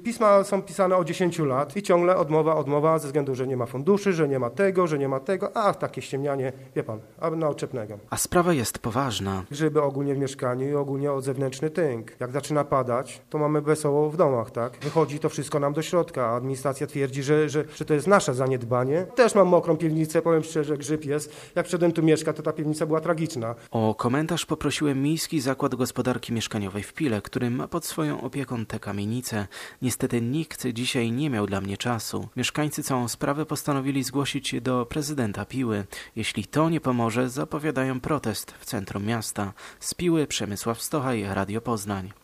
Pisma są pisane od 10 lat i ciągle odmowa ze względu, że nie ma funduszy, że nie ma tego, takie ściemnianie, wie pan, na oczepnego. A sprawa jest poważna. Grzyby ogólnie w mieszkaniu i ogólnie o zewnętrzny tynk. Jak zaczyna padać, to mamy wesoło w domach, tak? Wychodzi to wszystko nam do środka, a administracja twierdzi, że to jest nasze zaniedbanie. Też mam mokrą piwnicę, powiem szczerze, grzyb jest. Jak wszedłem tu mieszkać, to ta piwnica była tragiczna. O komentarz poprosiłem Miejski Zakład Gospodarki Mieszkaniowej w Pile, który ma pod swoją opieką tę kamienicę. Niestety nikt dzisiaj nie miał dla mnie czasu. Mieszkańcy całą sprawę postanowili zgłosić do prezydenta Piły. Jeśli to nie pomoże, zapowiadają protest w centrum miasta. Z Piły Przemysław Stochaj, Radio Poznań.